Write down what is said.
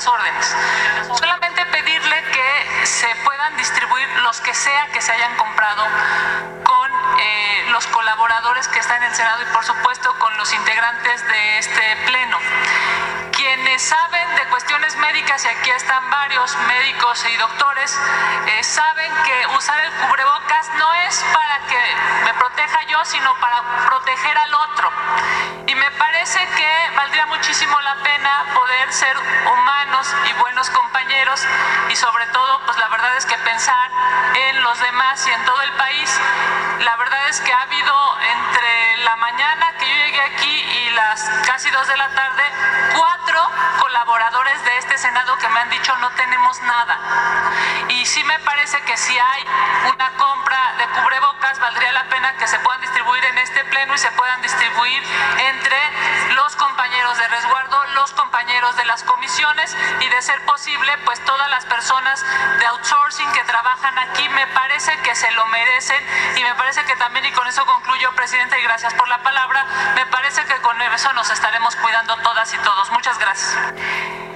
órdenes. Solamente pedirle que se puedan distribuir los que sea que se hayan comprado con los colaboradores que están en el Senado y por supuesto con los integrantes de este pleno. Quienes saben de cuestiones médicas, y aquí están varios médicos y doctores, saben que usar el cubrebocas no es para que me proteja yo, sino para proteger al otro. Y me parece que valdría muchísimo la pena poder ser humanos y buenos compañeros y sobre todo, pues la verdad es que pensar en los demás y en todo el país. La verdad es que ha habido entre la mañana que yo llegué aquí y las casi 2 de la tarde, 4 colaboradores de este Senado que me han dicho no tenemos nada. Y sí me parece que si hay una compra de cubrebocas, valdría la pena que se puedan distribuir en este pleno y se puedan distribuir entre los compañeros de resguardo, los compañeros de las comisiones y de ser posible, pues todas las personas de outsourcing que trabajan aquí, me parece que se lo merecen y me parece que también, y con eso concluyo, Presidenta, y gracias por la palabra, me parece que con eso nos estaremos cuidando todas y todos. Muchas gracias.